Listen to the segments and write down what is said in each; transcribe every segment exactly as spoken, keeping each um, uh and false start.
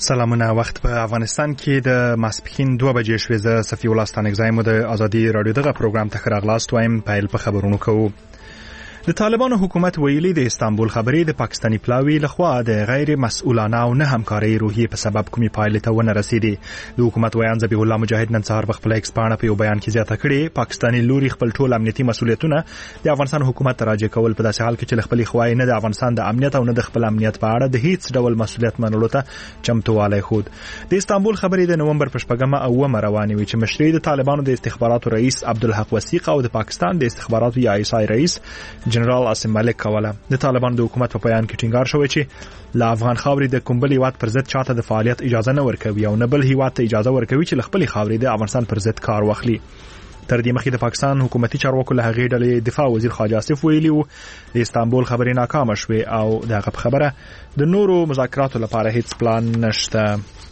سلامونه. وخت په افغانستان کې د ماسپښین دوه بجې شوې. زه صفي الله ستانکزی مو د ازادي رادیو دغه پروګرام ته راغلاست وایم. پیل په خبرونو کوو. د طالبانو حکومت ویلي د استانبول خبرې د پاکستاني پلاوی لخوا د غیر مسؤلانه او نه همکارۍ روحیې په سبب کومې پایلې ته ونه رسیدي. د حکومت ویان ذبیح الله مجاهد نن سهار په خپل ایکس پاڼه په یو بیان کې زیاته کړې پاکستاني لوري خپل ټول امنیتي مسؤلیتونه د افغانستان حکومت ته راجع کول په داسې حال کې چې خپل خوای نه د افغانستان د امنیت او نه د خپل امنیت په اړه د هیڅ ډول مسؤلیت منلو ته چمتووالی خود. د استانبول خبرې د نومبر په شپږمه او اوومه روانې وي چې مشري د طالبانو د استخباراتو رئیس عبدالحق وثیق او د پاکستان د استخباراتو یا آی اس آی رئیس جنرال عاصم ملک کوله. د طالبانو د حکومت په بیان کې ټینګار شوی چې لا افغان خاورې د کوم بل هیواد پر ضد چاته د فعالیت اجازه نه ورکوي او نه بل هیواد ته اجازه ورکوي چې خپل خاورې د افغانستان پر ضد کار واخلي. تر دې مخکې د پاکستان حکومتي چارواکو له هغې ډلې دفاع وزیر خواجه آصف ویلي و د استانبول خبرې ناکامه شوې او دغه خبره د نورو مذاکراتو لپاره هیڅ پلان نشته.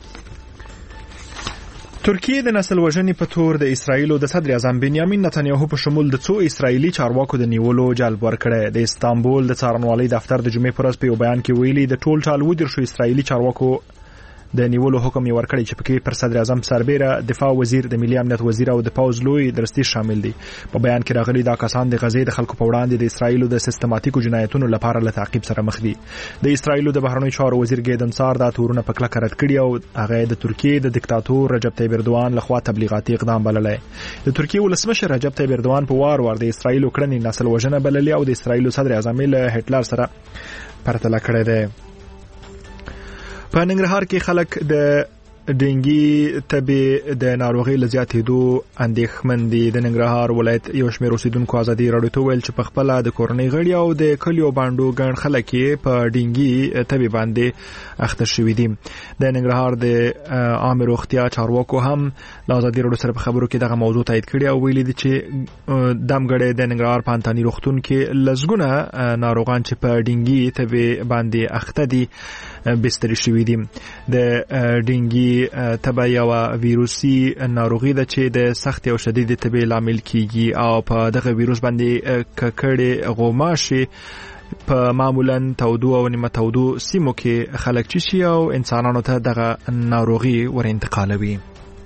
ترکیه د نسل وژنې په تور د اسرایل د صدر اعظم بنیامین نتنیاهو په شمول د څو اسرایلی چارواکو د نیولو جلب ورکړی. د استانبول د څارنوالۍ دفتر د جمعې پر ورځ په یو بیان کې ویلي د ټول ټال ودرشو اسرایلی چارواکو د نیولو حکم یې ورکړی چې پکې پر صدر اعظم سربیره دفاع وزیر د ملي امنیت وزیر او د پوز لوی درستی شامل دي. په بیان کې راغلي دا کسان د غزې د خلکو په وړاندې د اسرایل د سیستماتیکو جنایتونو لپاره له تعقیب سره مخ دي. د اسرایل د بهرنیو چارو وزیر ګیدن سار دا تورونه په کلکه رد کړي او هغه د ترکیه د دیکتاتور رجب طیب اردوغان لخوا تبلیغاتي اقدام بللی. د ترکیه ولسمشر رجب طیب اردوغان په وار وار د اسرایل کړنې نسل وژنه بللي او د اسرایل صدر اعظم له هټلر سره پرتله کړی دی. په ننګرهار کې خلک د ډنګي تبي د ناروغي لزیاتېدو اندېښمن دي. د ننګرهار ولایت یو شمېر اوسیدونکو ازادي رادیو ته ویل چې په خپل د کورنۍ غړي او د کلیو باندې ګڼ خلک په ډنګي تبي باندې اخته شوي دي. د ننګرهار د عام روغتیا چارواکو هم د ازادي رادیو سره په خبرو کې دغه موضوع تایید کړی او ویلي دي چې دمګړې د ننګرهار پانتانی روغتون کې لزګونه ناروغان چې په ډنګي تبي باندې اخته دي بستر شوي دي. د ډنګي تبه یو ویروسي ناروغي ده چې د سخت او شدید تبه لامل کیږي او په دغه ویروس باندې ککړې غوماشي په معمولا تودو او نیمه تودو سیمو کې خلک چشي او انسانانو ته دغه ناروغي ور انتقالوي.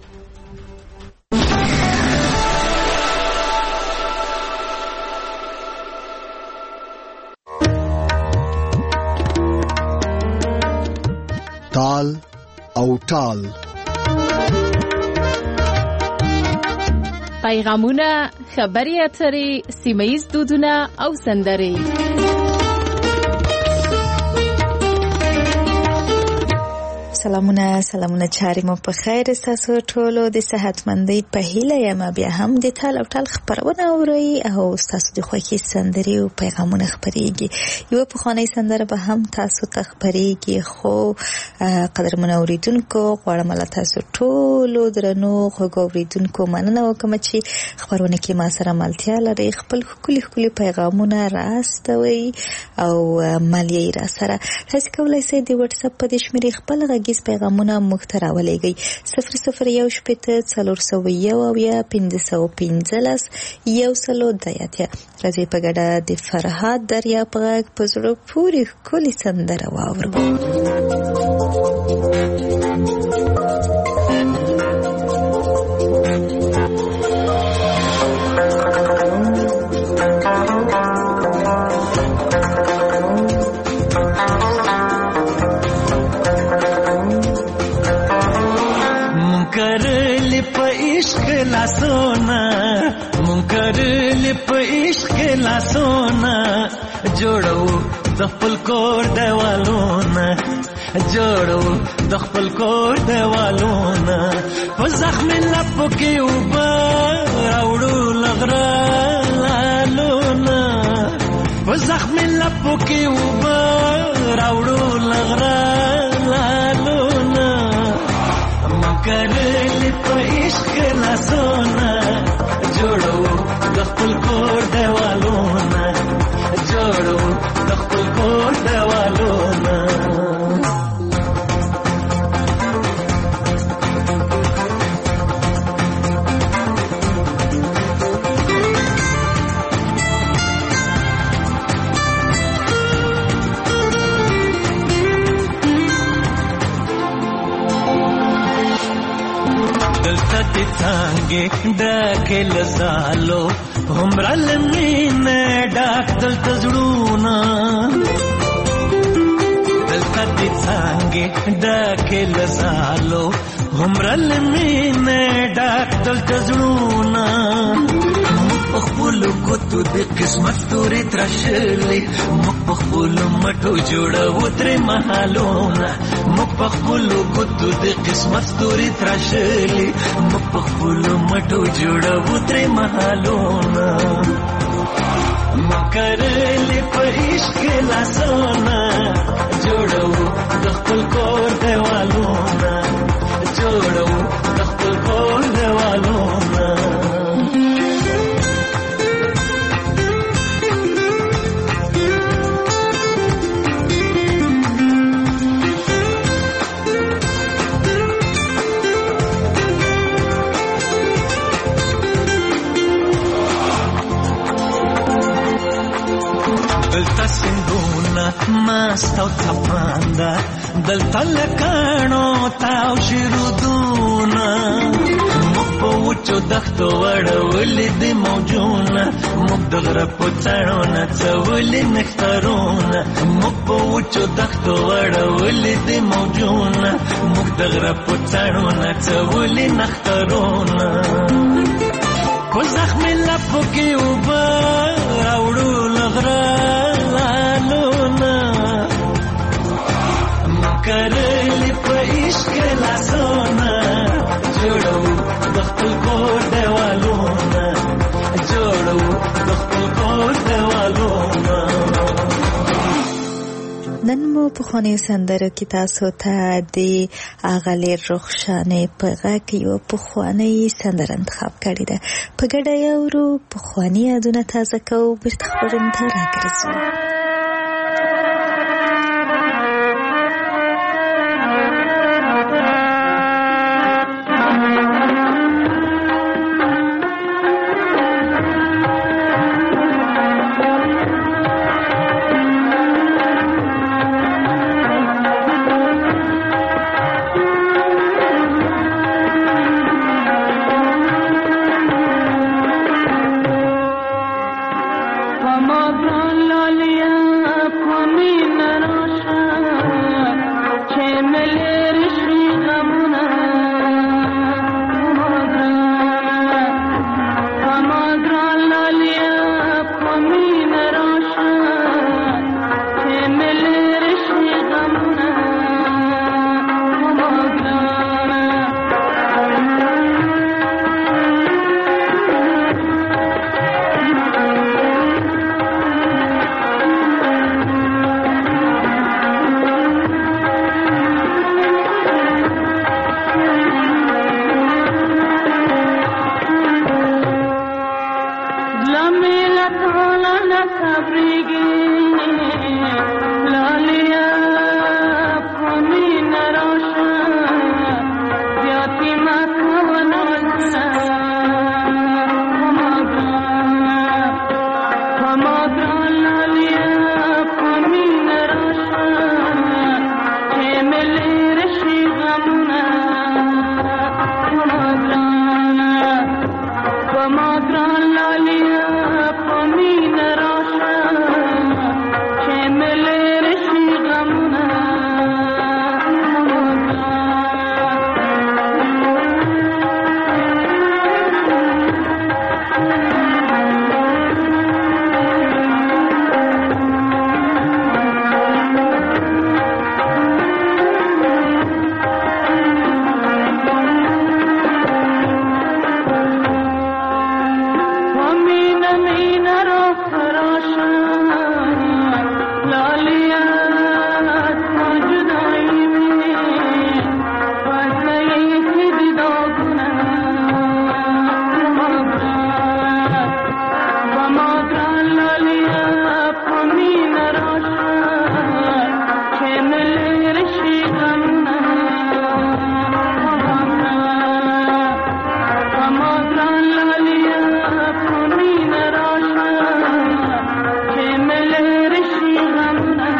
تال او ټال پیغامونه، خبري اترې، سیمه‌ییز دودونه او سندرې. سلامونه سلامونه چاري مو په خیر. تاسو ټولو د صحتمندۍ په هیله یم. بیا هم د تال او ټال خبرونه اورئ او تاسو د خوښي سندرې او پیغامونه خبرېږي. یو په خانه سندره به هم تاسو ته خبرېږي. خو قدرمن اوریدونکو غواړم له تاسو ټولو درنو خوږ اوریدونکو مننه وکم چې خبرونه کې ما سره ملتیا لري. خپل خولي خولي پیغامونه راستوي او مالیه را سره تاسو کولای شئ د واتس اپ په شمیرې خپل غږیز پیغامونه مخترا ولېږئ. صفر صفر یو شپېته څلور سوه یو اویا پنځه سوه پنځلس یو سلو د اتیا. راځئ په ګډه د فرهاد دریاب غږ په زړه پورې ښکلې سندره واورو. لاسونه منکر لپ عشق لاسونه جوړو د خپل کور دیوالونه جوړو د خپل کور دیوالونه په زخم لپ کې وبا راوړو لغرا لالونه په زخم لپ کې وبا راوړو لغرا لالونه منکر لپ عشق لاسونه جوړو د خپل کور دیوالونه جوړو د خپل کور دیوالونه څنګه ډکه لزالو همرا لمینه ډاک دل تزړونه دلته دې څنګه ډکه لزالو همرا لمینه ډاک دل تزړونه خپل کوتو د قسمت تورې ترشلې مخ په خپل مټو جوړو تر محالونه مخ په خپل کوتو د قسمت تورې ترشلې مخ په خپل مټو جوړو تر محالونه مکرلې په عشق لاسونه جوړو د خپل کور دیوالونه جوړو د خپل کور دیوالونه دلتا سندونا ماستاو تپاندا دلتا لکانو تاو شیرودونا مپو وچو دختو وڑولی دی موجونا مپ دغرا پوچانونا چولی نختارونا مپو وچو دختو وڑولی دی موجونا مپ دغرا پوچانونا چولی نختارونا کو زخمی لپو کی اوبا راوڑو لغرا کرلی په عشق لاسونه جوړو د خپل کور دیوالونه جوړو د خپل کور دیوالونه نن مو په خواني سندرو کې تاسو ته د اغلی رخشانې په غږ یو په خواني سندر انتخاب کړی ده په ګډه یو په خواني یادونه تازه کوو بیرته خبرونه ته راګرځو Ramana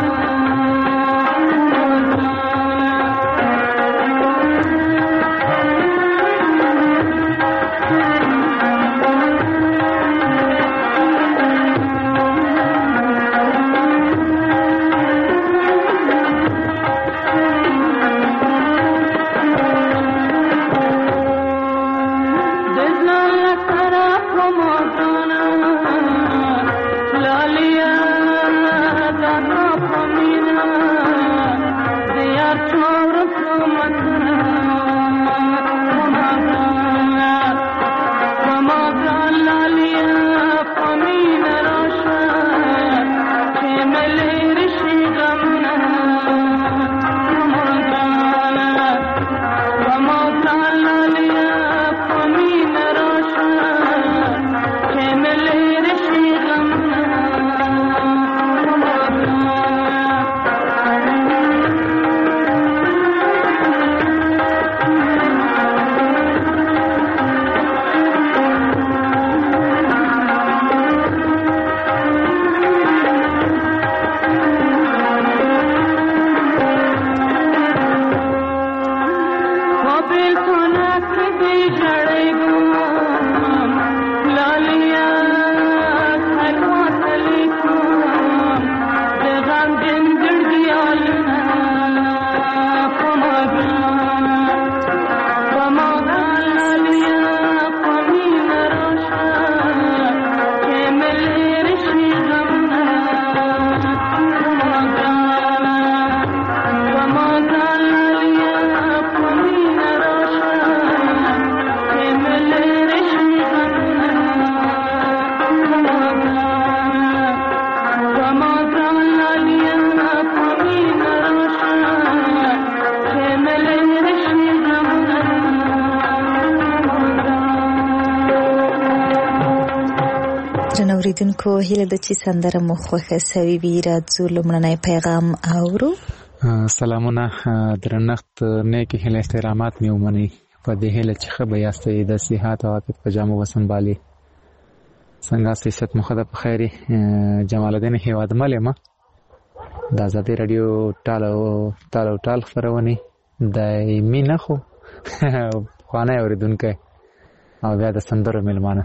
درنو اوریدونکو هیله ده چې سندره مو خوښه سوي وي. راځو لومړنی پیغام اورو. سلامونه، درنښت، نیک هیله احترامات مې ومنئ. په دې هیله چې ښه به یاستئ، د صحت او عافیت په جامو وسنبالئ. څنګه ستاسې صحت مو ښه ده؟ په خیر یې. جمال الدین هیوادمل یم. د ازادۍ راډیو ټال او ټال او ټال خپرونې دایمي نه خو پخوانی اورېدونکی او بیا د سندرو میلمانه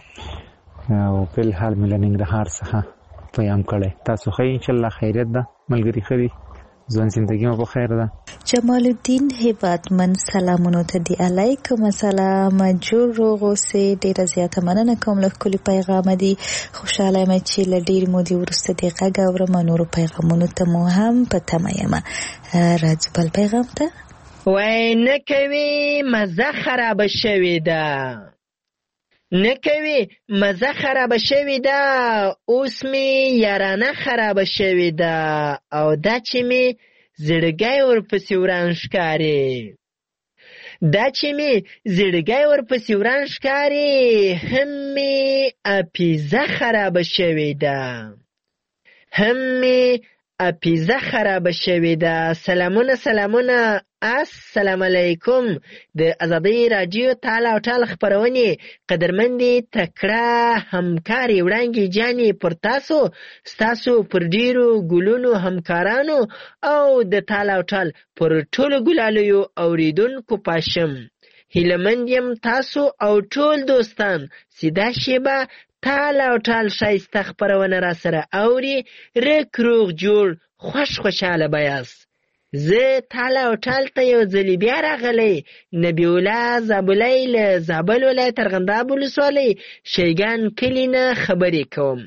او په الحال مې له ننګرهار څخه پیام کړی. تاسو ښه انشاءالله خیریت ده؟ ملګري ښه دي؟ ژوند زندگی مو په خیر ده؟ جمال الدین هیوادمن سلامونو ته دی. علیکم السلام. جوړ روغ اوسئ. ډېره زیاته مننه کوم له ښکلي پیغامه دي. خوشحاله یم چې له ډېرې مودې وروسته دې غږ اورم. نورو پیغامونو ته مو هم په تمه یم. راځو بل پیغام ته. وای نه کوي مزه خرابه شوې ده، نه کوي مزه خرابه شوې ده، اوس مې یارانه خرابه شوې ده، او دا چې مې زړګی ورپسې وران ښکاري، دا چې مې زړګی ورپسې وران ښکاري، هم مې اپیزه خرابه شوې ده، هم مې اپیزه خرابه شوې ده. سلامونه سلامونه، السلام علیکم. د ازادۍ راډیو ټال او ټال خپرونې قدرمندې تکړه همکارې وړانګې جانې پر تاسو، ستاسو پر ډیرو ګلونو همکارانو او د ټال او ټال پر ټولو ګلالیو اوریدونکو پاشم. هیلهمند یم تاسو او ټول دوستان سیده شیبه ټال او ټال ښایسته خپرونه را سره اوري. رک روغ جوړ خوش خوشحاله به یاست. زه ټال او ټال ته یو ځلې بیا راغلی. نبی الله زابلی له زابل ولایت ارغنداب ولسوالۍ شیګان کلي نه خبرې کوم.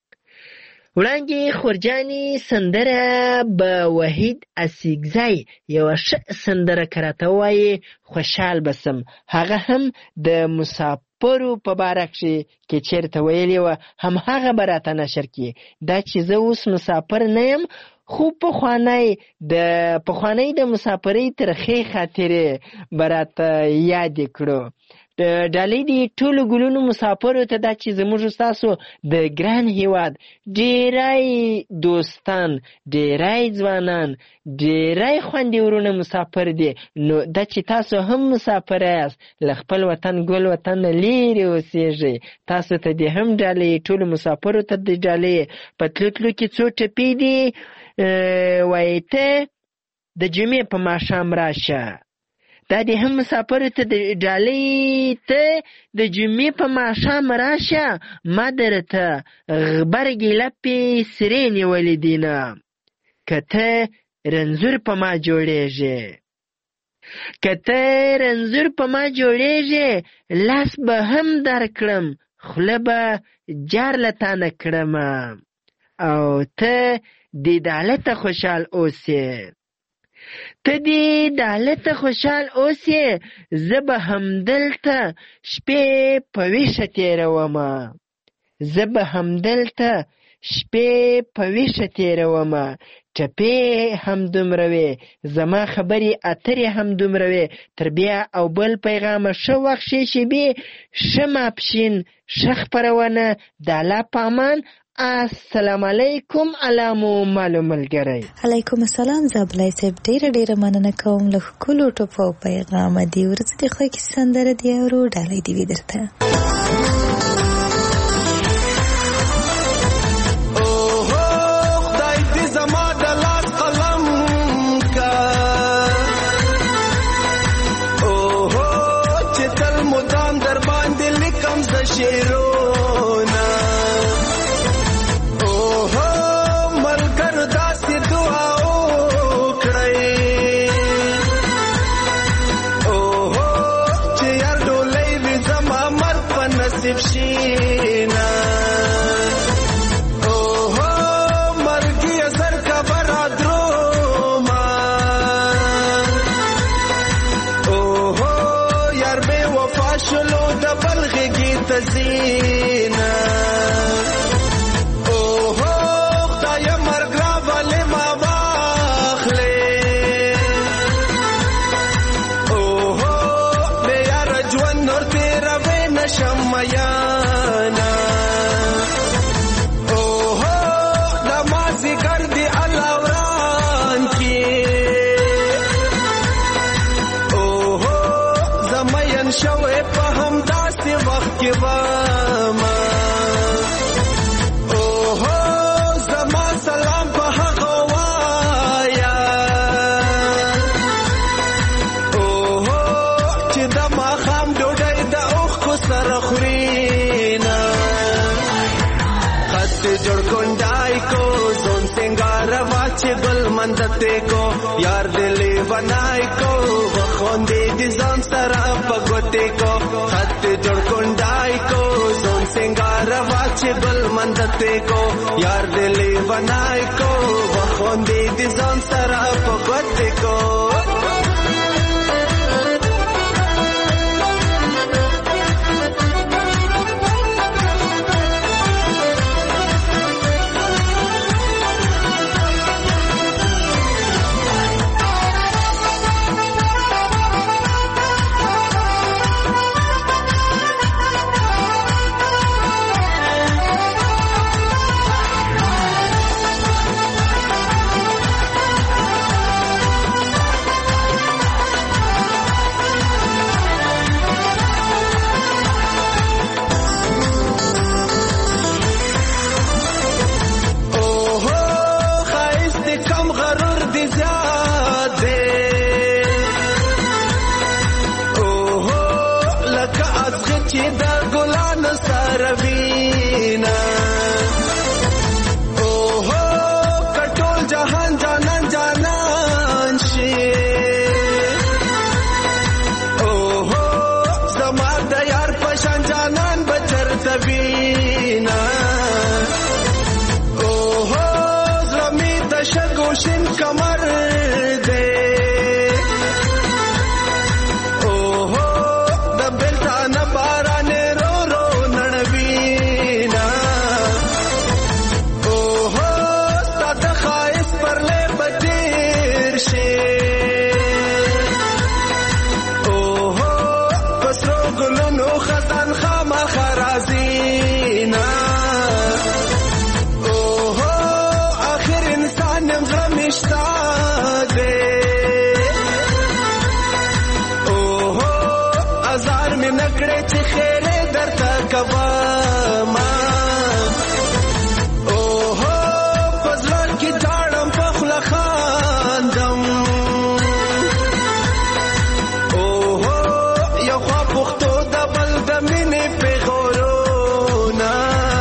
وړانګې خورجانې سندره به وحید اسیګزی یوه ښه سندره که راته ووایې خوشحال به سم. هغه هم د مسافرو په باره کښې کې چېرته ویلې وه، همهغه به راته نشر کړي. دا چې زه اوس مسافر نه یم، خو پخوانی د پخوانی د مسافرۍ ترخې خاطرې به راته یادې کړو. د ډالۍ د ټولو ګلونو مسافرو ته دا چې زموږ ستاسو د ګران هیواد ډېری دوستان، ډېری ځوانان، ډېری خویندې ورونه مسافر دي، نو دا چې تاسو هم مسافر یاست، له خپل وطن ګل وطن نه لیرې اوسېږئ، تاسو ته دې هم ډالۍ، ټولو مسافرو ته دې ډالۍ. په تلو تلو کې څو ټپې دي. وایي ته د جمعې په ماښام راشه، دا دې هم مسافرو ته د ډالۍ. ته د جمعې په ماښام راشه، ما درته غبرګې لپې سرې نیولې دینه، که ته رنځور په ما جوړېږې، که ته رنځور په ما جوړېږې، لاس به هم در کړم، خوله به جار له تا نه کړم، او ته دې د حالته خوشحال اوسې، ته دې د حالته خوشحال اوسې. زه به همدلته شپې په ویښه تېرومه، زه به همدلته شپې په ویښه تېرومه. ټپې هم دومره وې، زما خبرې اترې هم دومره وې. تر بیا او بل پیغامه ښه وخت ښې شېبې، ښه ماپښین، ښه خپرونه. د الله په امان. السلام علیکم علامو مالو ملګری. علیکم السلام زابلی صاحب، ډیره ډیره مننه کوم له ښکلو ټپو او پیغامه دي. ورځ دې خوښې سندره دې اورو، ډالۍ دې وي درته. خط جوړ کونډای کو زون سنگار واچ گل مندته کو یار دلی بنای کو وخوندې دي ځان سره پګوتې کو خط جوړ کونډای کو زون سنگار واچ گل مندته کو یار دلی بنای کو وخوندې دي ځان سره پګوتې کو شین کمر دے اوہو دبلتا نباران رو رو ننوینا اوہو ستاد خائص پر لے بتیر شے اوہو پسرو گلونو خطان خاما خرازینا کباما اوهو پزړه کې ډاړم په خوله خاندم اوهو یو خوا پښتو د بل د مینې پیغورونه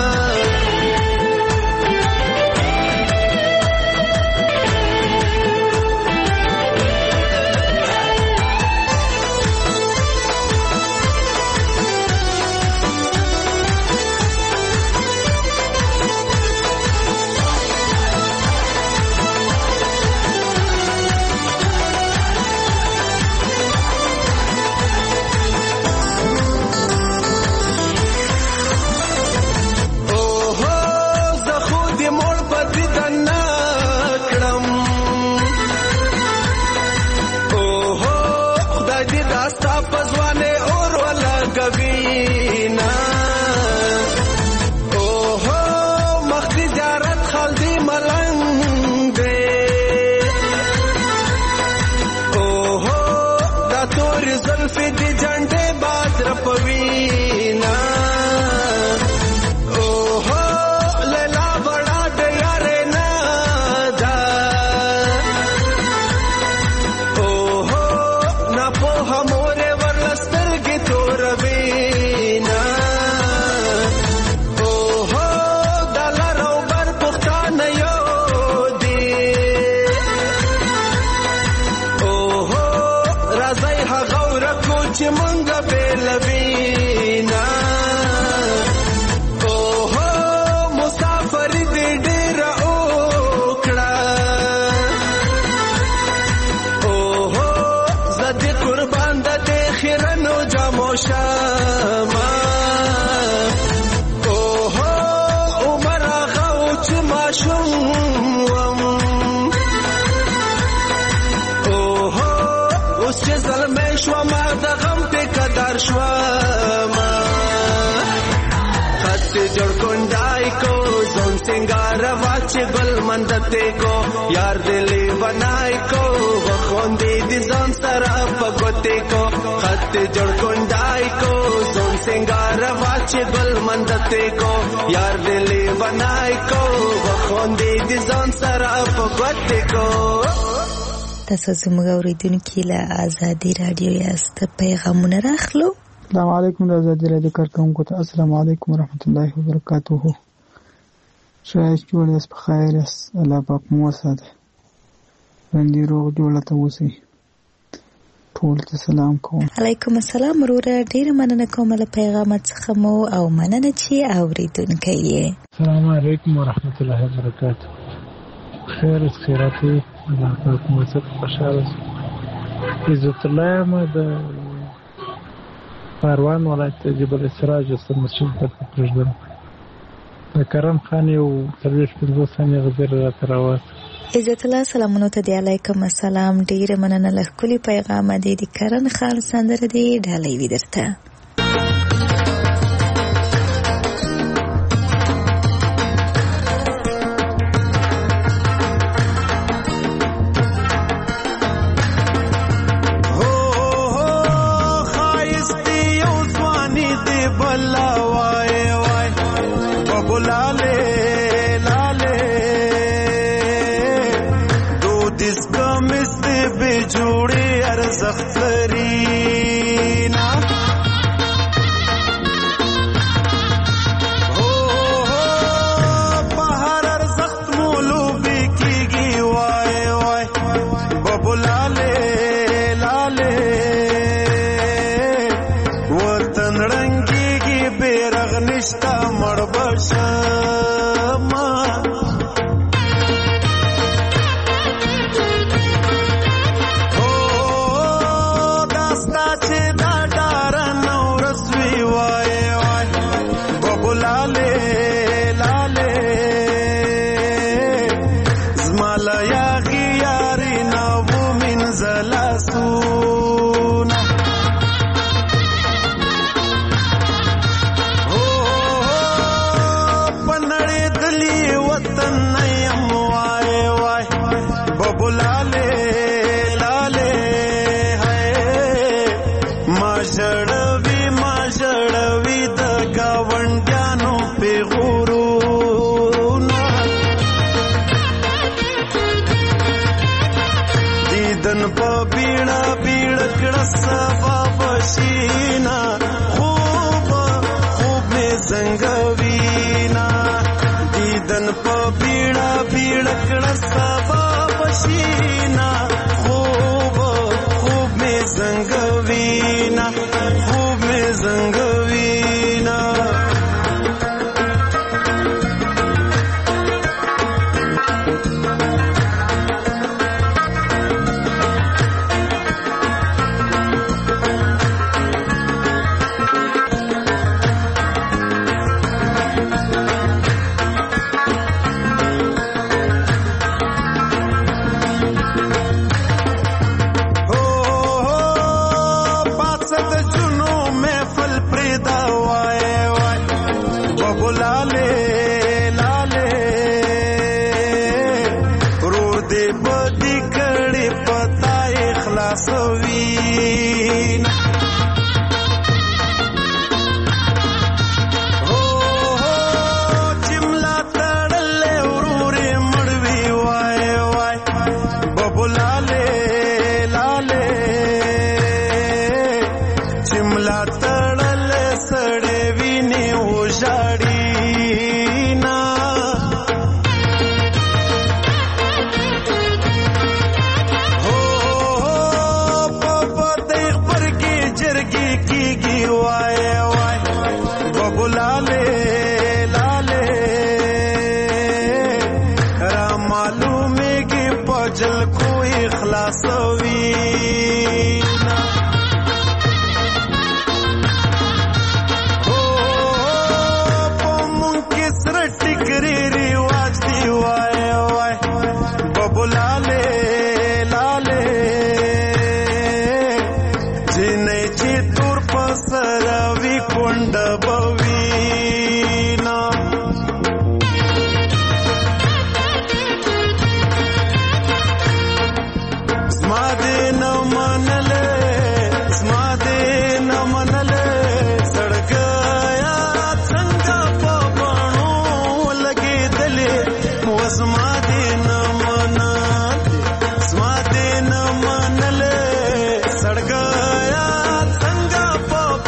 गल मंदते को यार दिली बनाई को वखोंदी दी जोन सरा पगोते को खत जोड़ कुंडाई को जोन सिंगार वाच गल मंदते को यार दिली बनाई को वखोंदी दी जोन सरा पगोते को تاسو زموږ اوریدونکو له آزادي رادیو یاست پیغامونه راخلو. السلام علیکم د آزادي رادیو کارکونکو ته السلام علیکم ورحمت الله وبرکاتہ. شایست جوړ یاست په خیر یاست الله پاک مو وساته باندې روغ جوړه ته اوسئ ټول ته سلام کوم. علیکم السلام وروره ډیره مننه کوم له پیغامات څخه مو او مننه چې اوریدونکي یې. السلام علیکم ورحمت الله وبرکاته. خیر خیراتی الله پاک مو وساته خوشاله عزت الله ما د پروان ولایت جبل سراج است مسجد په پرځدم د کرم خان یو سرویس په ځوسانه غزر را تراوات. عزت الله سلامونو ته دی. علیکم السلام ډیره مننه له کلی پیغام دی د کرن خان سندره دی ډالۍ وی درته.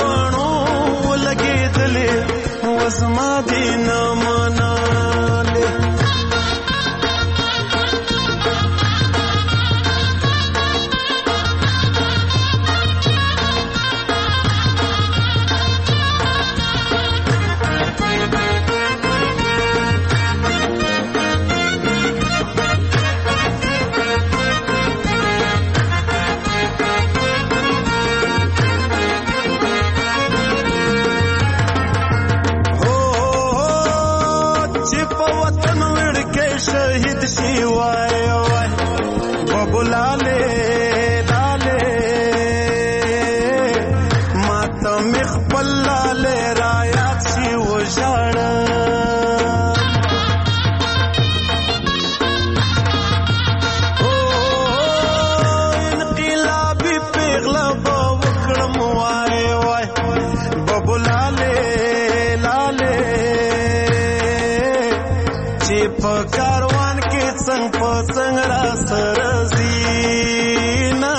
समाधि न मनाले په کاروان کې څنګ په څنګ را سره زینا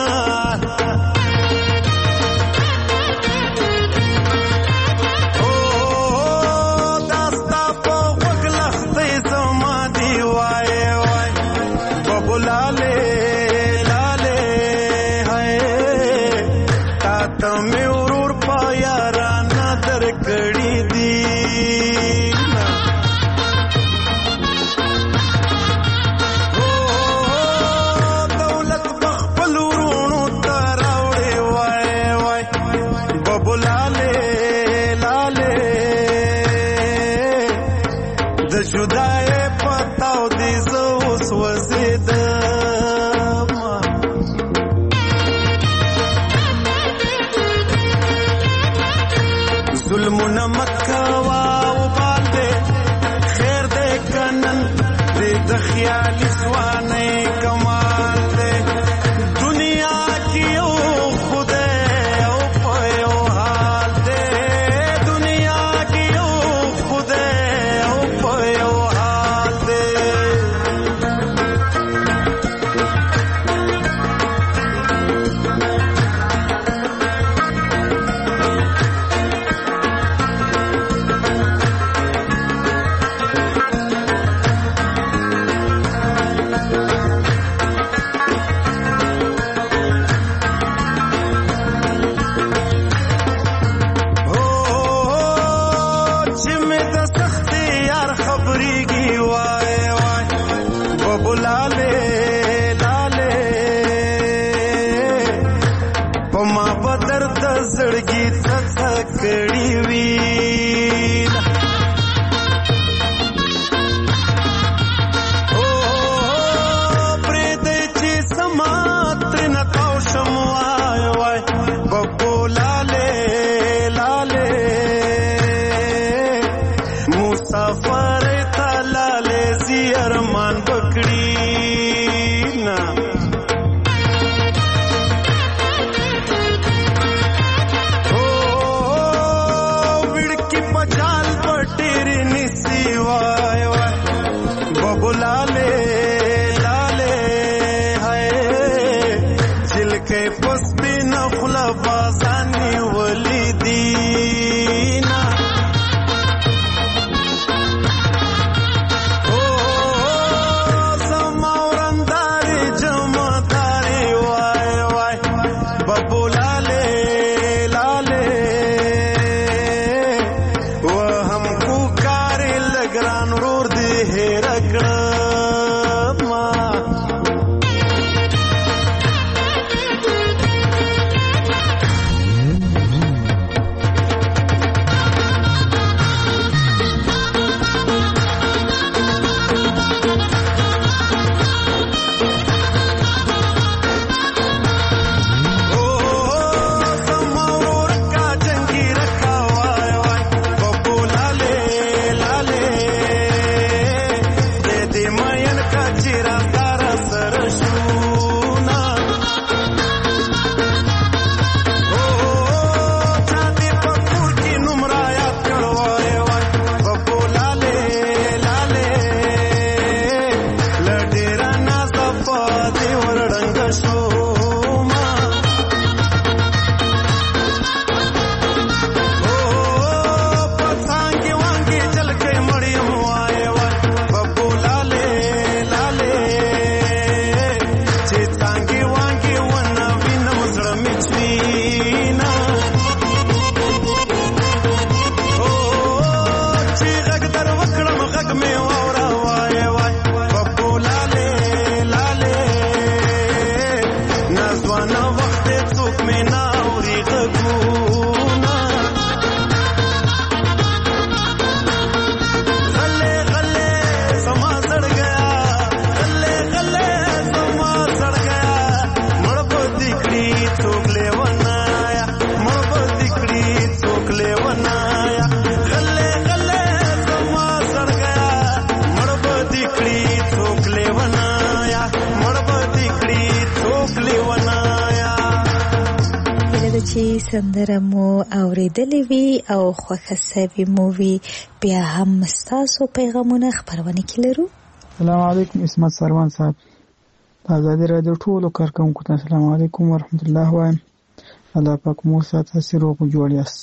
سندره مو اوریدلې وي او خوښه سوي مو وي بیا هم ستاسو پیغامونه خبرونه کې لرو. السلام علیکم اسمت سروان صاحب. آزادی رادیو ټولو کارکونکو ته السلام علیکم ورحمت الله وایم. الله پاک مو ساته سروغ جوړ یاست.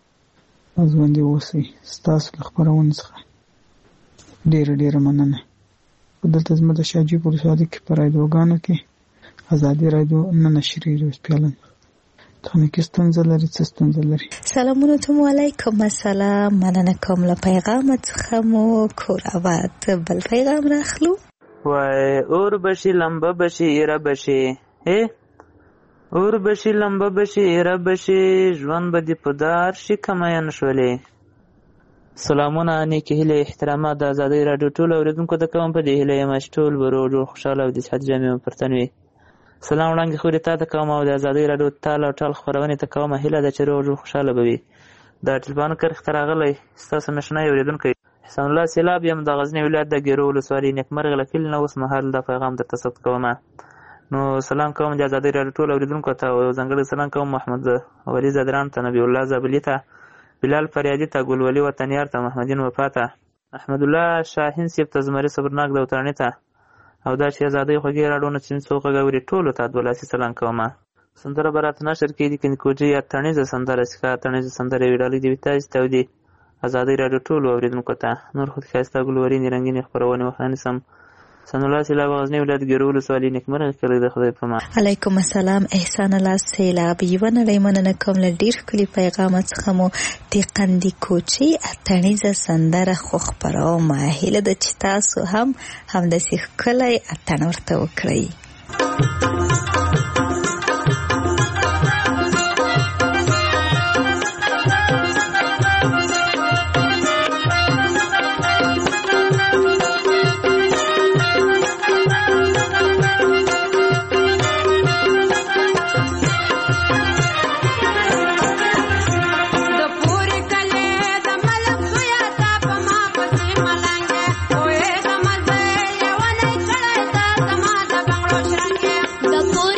ژوندي اوسئ. ستاسو له خبرونو څخه ډېره ډېره مننه. دلته زموږ د شاجي په ولسوالۍ کې په رادیوګانو کې آزادي رادیو نه نشریږي اوس پیالن تخنیکي ستونزه لري. څه ستونزه لري؟ سلامونه ته علیکم السلام. مننه کوم له پیغام څخه مو کور آباد. بل پیغام راخلو. وای اور بشي لمبه بشي ایره بشي هه اور بشي لمبه بشي ایره بشي ژوند به دې په دار شي کماین شولې. سلامونه نیکې هیلې احترامات د آزادۍ راډیو ټول اوریدونکو ته کوم. په دې هیله یم چې ټول به روغ جوړ خوشحاله او د صحت جامې مو پر تن وي. سلام وړاندې خورې تا ته کوم او د آزادۍ راډیو تال او ټال خپرونې ته کومه هیله ده چې روغ جوړ خوشحاله به وي. د ټلفون کرښې ته راغلی ستاسو نشنای اوریدونکی حسن الله سیلاب یم د غزني ولایت د ګیرو ولسوالۍ نیکمرغه له کلي نه اوس مهال دا پیغام درته ثبت کوم. نو سلام کوم د آزادۍ راډیو ټول اوریدونکو ته او ځانګړی سلام کوم محمد ولي زادران ته، نبی الله زابلي ته، بلال فریادي ته، ګلولي وطنیار ته، محمدین وفا ته، احمد الله شاهین سیب ته، زمري صبرناک دوتراني ته او دا چې آزادۍ خوږې راډیو نه چې څوک غوړي ټولو ته دولاسي سلام کوم. سندره برات نشر کې دي کې کوجي یا تڼیزه سندره سکا تڼیزه سندره ویډالې دی وتاج ته ودی آزادۍ راډیو ټول اوریدونکو ته نور خود خاسته ګلوري رنگینې خبرونه وخانه سم. سن الله سیلاب غزنی ولایت ګیرو ولسوالۍ نیکمرغه کړی د خدای په امان. علیکم السلام. احسان الله سیلاب یو نړۍ مننه کوم له ډیر کلی پیغام څخه مو د قندی کوچی اتڼیزه سندره خو خبرو ما هیله د چې تاسو هم هم د سیخ کلی اتڼ ورته وکړئ. The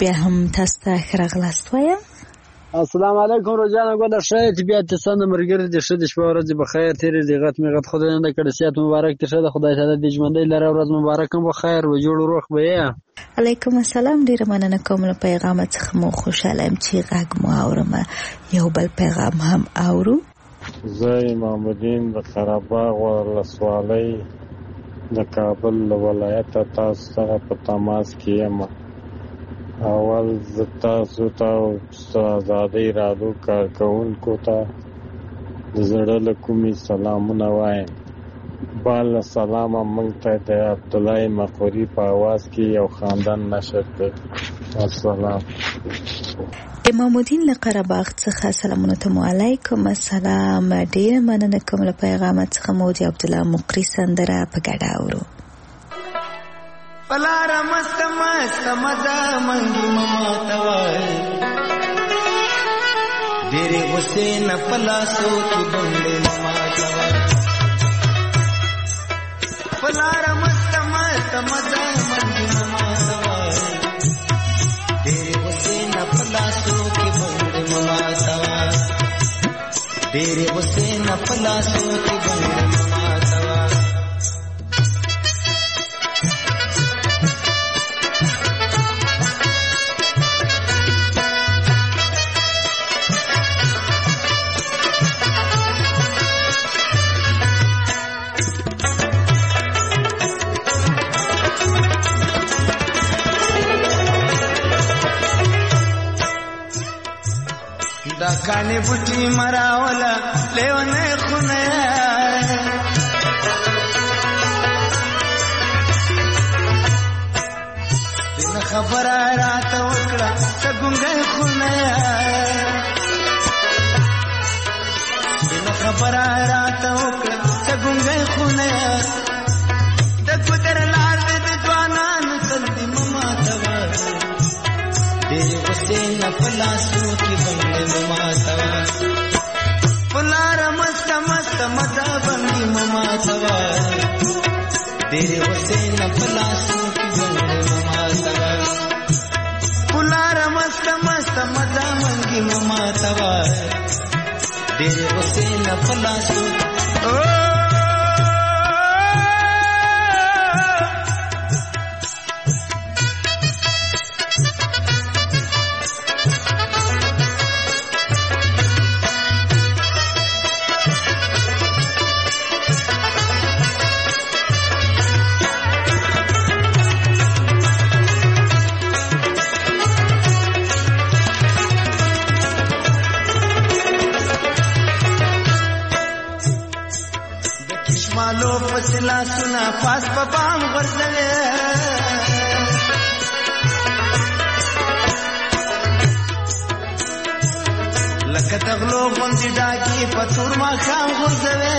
بیا هم تاسو ته ښه راغلاست وایم. السلام علیکم روزانه ګوده ښه یې چې بیا ته څنګه ملګري دې ښه دې شپه ورځې بخیر تېرې دې غت مې غت خدای نه کړي صحت مبارک دې ښه ده خدای تعالی دې ژوندۍ لره ورځ مبارک هم بخیر و جوړ روغ به یې. علیکم السلام ډېره مننه کوم له پیغامه څخه مو خوشحاله یم چې غږ مو اورم. یو بل پیغام هم اورو. زه امام الدین د قره باغ ولسوالۍ د کابل ولایته تاسو سره په تماس کې یم. اول زه تاسو ته او آزادۍ راډیو کارکوونکو ته د زړه له کومې سلامونه وایم. بال سلامه موږ ته د عبدالله مقوري په اواز کې یو خاندان نشر کړ. السلام. امام الدین له قره باغ څخه سلامونه ته علیکم السلام. ډېره مننه کوم له پیغامه څخه مو د عبدالله مقري سندره په ګډه اورو. پلاره مست مست مزه منګي مما توای ډېرې غصې نه پلاسو کې بنډې مما توای پلاره مست مست مزه منګي مما توای ډېرې غصې نه پلاسو کې بنډې مما توای ډېرې غصې نه پلاسو کې بنډې مما توای دا کانی بوټي مراوله لیونه خونه دنه خبره راته وکړه څنګه خونه دنه خبره راته وکړه څنګه خونه د ګدر لار د ځوانان کندې مما توا ډېرې غصې نه پلاسو کې بنګې مما توا پلاره مست مست مزه بنګې مما توا ډېرې غصې نه پلاسو کې بنګې مما توا پلاره مست مست مزه بنګې مما توا ډېرې غصې نه پلاسو مالو فسلا سنا پاس پپام غرزوے لکه تغلو غوندې ډاکې په تور ماښام غورځوې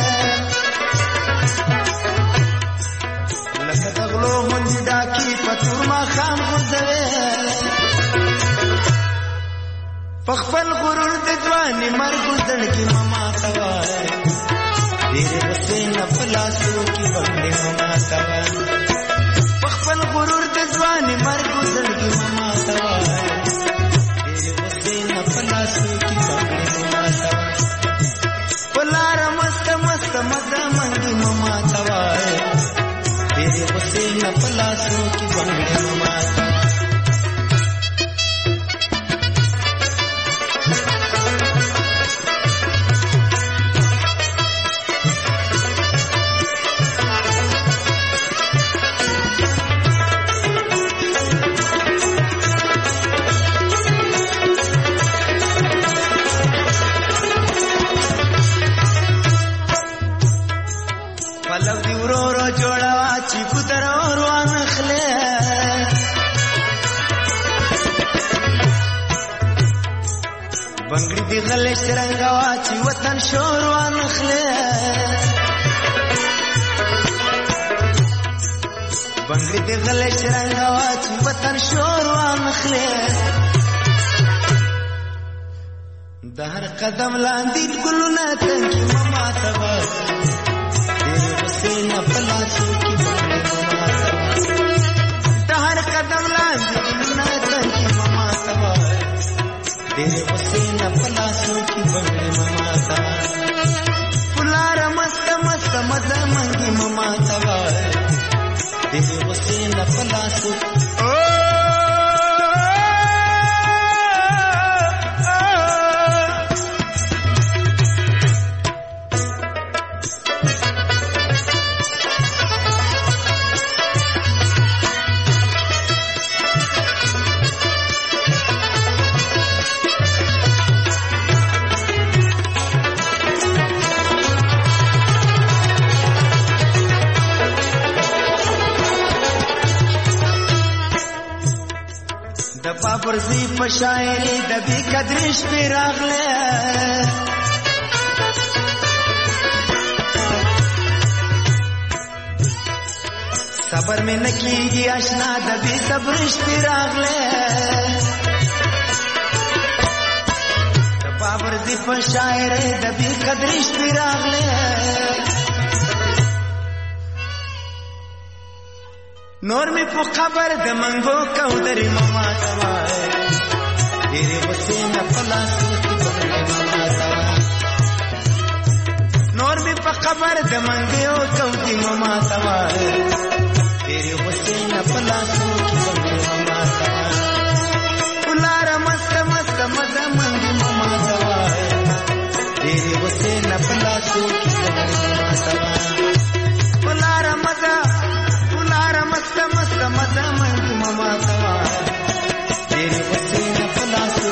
لکه تغلو غوندې ډاکې په تور ماښام غورځوې په خپل غرور د ځواني مرګ زړګي مما ته وایې ډېرې غصې نه په لاسو کې بنګړې مما ته وایې په خپل غرور د ځواني مرګ زړګي مما ته وایې ډېرې غصې نه په لاسو کې بنګړې مما ته وایې په لاره مسته مسته مزه منګي مما ته وایې ډېرې غصې نه په لاسو کې بنګړې مما ته وایې پلو دی ورو ورو جوړوا چې پتر روان خله بنگړي دی غلې شرنګوا چې وطن شور روان خله بنگړي دی غلې شرنګوا چې وطن شور روان خله د هر قدم لاندې ګلونه تنګي مما تبا سینا پلاسو کی بنگړې مما د هر قدم لاندې ګلونه تنګي ډېر غصې نه په لاسو کې بغړې مماته پلاره مست مست مزه منګي مماته ډېر غصې نه په لاسو پرزی په شاعري د بې قدرې شپې راغله صبر مې نه کېږي اشنا د بې صبرې شپې راغله د پرزی په شاعري د بې قدرې شپې راغله نور می په خبر د منګو کودري ماما توا ډېرې غصې نه په لاسو کې بغړې ماما توا نور می په خبر د منګو کودري ماما توا ډېرې غصې نه په لاسو کې بغړې ماما توا ولاره مست مست مزه منګي ماما توا ډېرې غصې نه په لاسو کې بغړې ماما توا ولاره مزه مست مست مزه منګي ماما توا ډېرې غصې نه په لاسو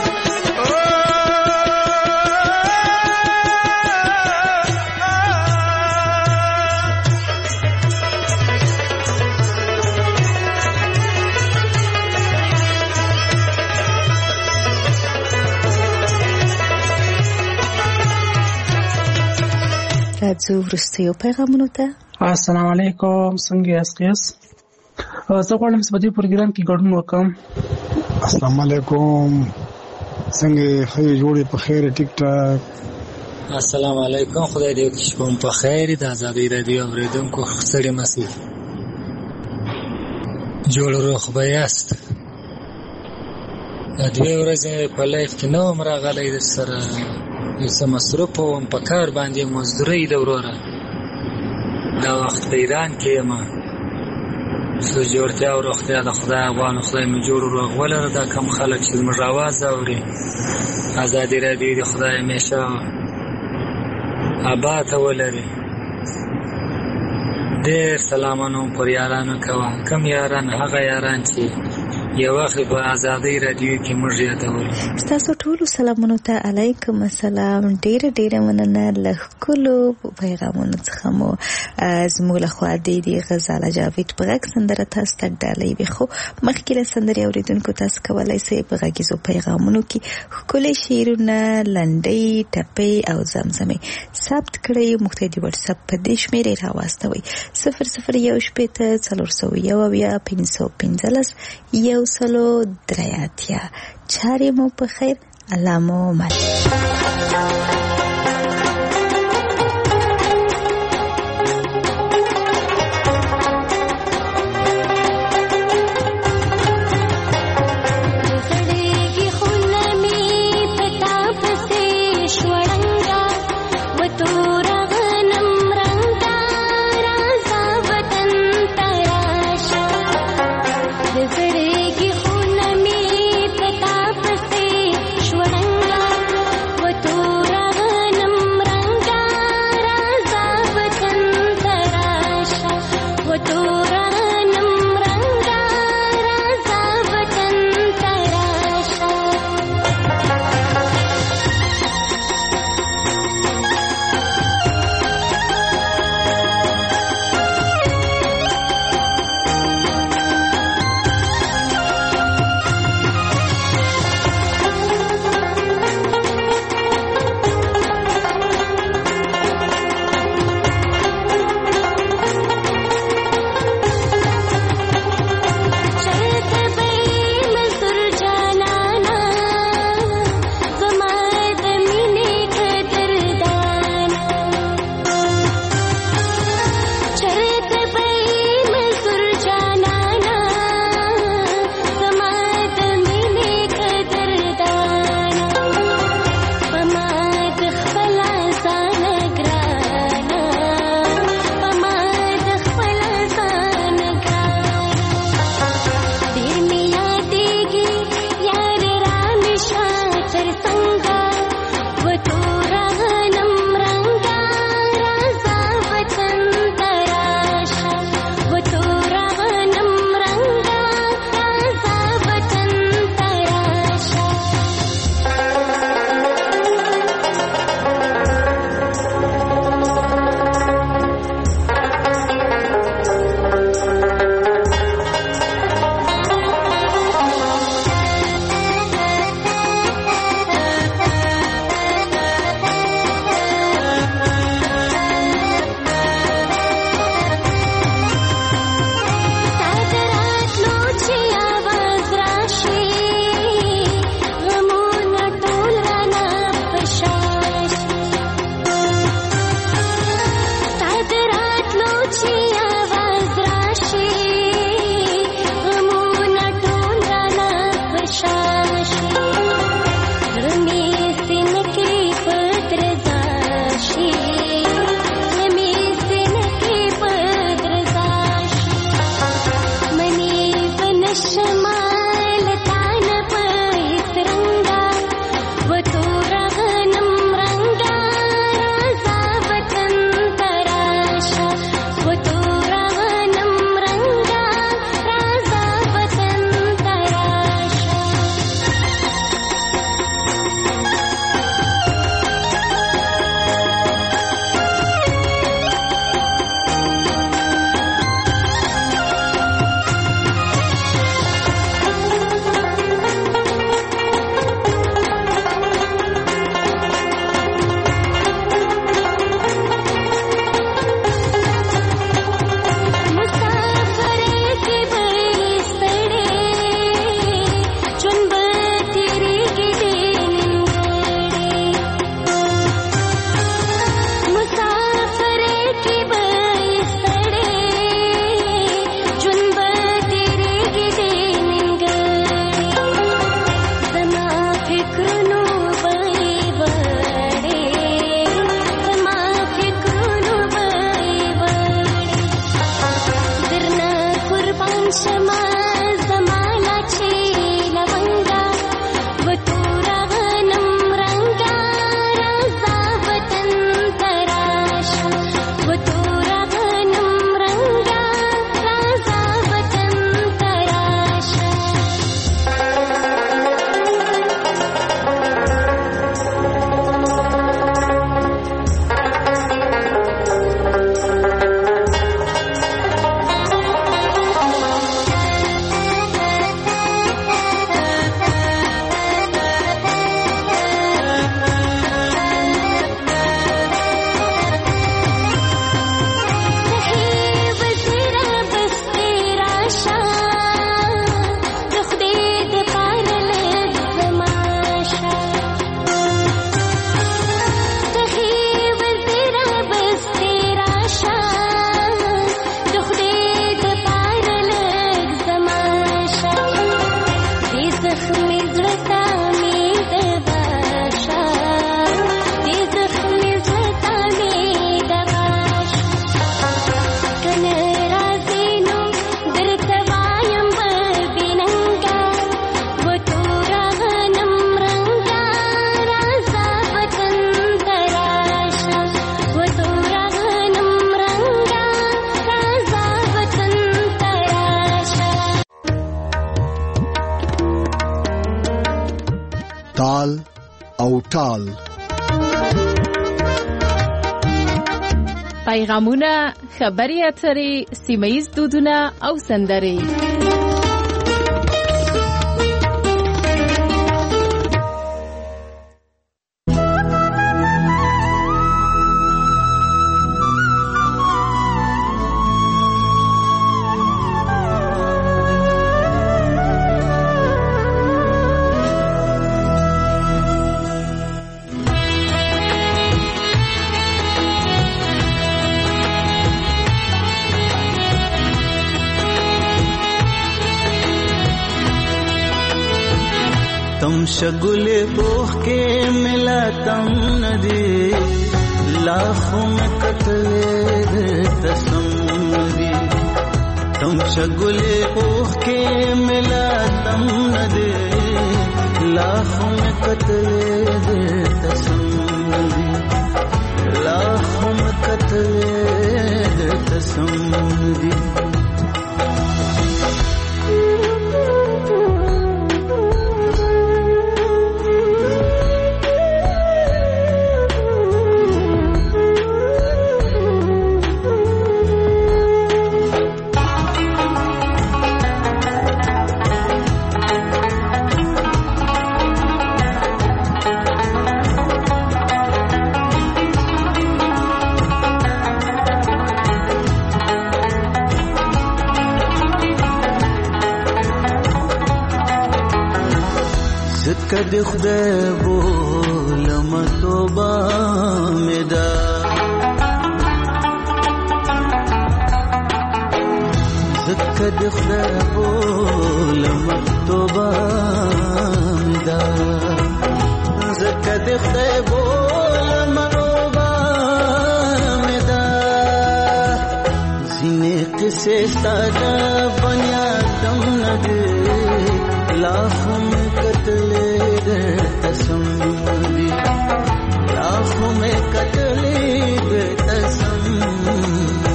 راځو وروستیو پیغامونو ته. السلام علیکم، څنګه یاست قیاس؟ زه غواړم چې په دې پروګرام کې ګډون وکړم. السلام علیکم، څنګه ښه جوړې په خیر ټیک ټاک؟ السلام علیکم، خدای دې وکړي شپه مو په خیر. د ازادۍ راډیو اورېدونکو ستړي مه شئ، جوړ روغ به یاست. دوې ورځې په لایف کې نه وم راغلی در سره، یو څه مصروف وم په کار باندې، مزدورۍ ده وروره. دا وخت په ایران کې یم، څه جوړتیا او روغتیا د خدای غواړم، خدای مې جوړ روغ ولره. دا کم خلک چې زموږ اواز اوري، ازادي راډیو د خدای همیشه آباد ولري. ډېر سلامونه پر یارانو کوه، کم یاران هغه یاران چې یو وخت په ازادۍ راډیو کې موږ یادولو. ستاسو ټولو سلامونو ته علیکم السلام. ډېره ډېره مننه له ښکلو پیغامونو څخه مو زموږ لخوا د دې غزاله جاوید په غږ سندره تاسو ته ډالۍ وي، خو مخکې له سندرې اورېدونکو تاسو کولی شئ په غږیزو پیغامونو کې ښکلي شعرونه، لنډۍ، ټپې او زمزمې ثبت کړئ. موږ ته د وټساپ په دې شمېرې راواستوئ: صفر صفر یو شپېته څلور سوه یو اویا پنځه سوه پنځلس یو سلو درې اتیا. چارې مو په خیر، الله مو مل. What do تال او ټال. پیغامونه، خبري اترې، سیمه‌ییز دودونه او سندرې. शगुले बोख के मिला तम नदी लाखों में कतले तसम्मदी. तुम शगुले बोख के मिला तम नदी लाखों में कतले तसम्मदी. लाखों में कतले तसम्मदी. کد خدای بولم توبه مدا زکد خدای بولم توبه مدا زکد خدای بولم توبه مدا زینه قصه ساده بنیادم نده लाखों में कतले तसम्मदी. लाखों में कतले तसम्मदी.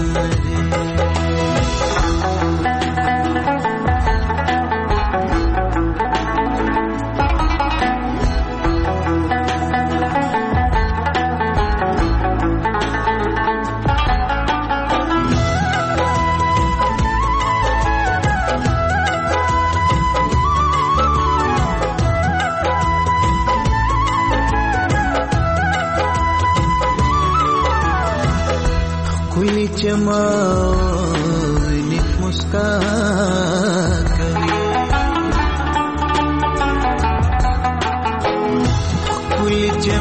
जमावनी मुस्कान कभी कुल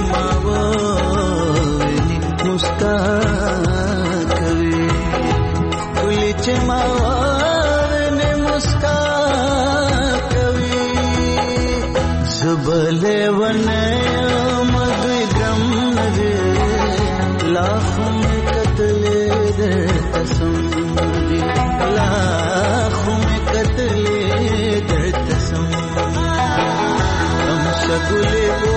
जमावनी मुस्कान कभी कुल जमावनी मुस्कान कभी जुबले वने मधुरम नगे लाखों में कतले तसम्मदी. लाखों में कतले तसम्मदी. हम शगुले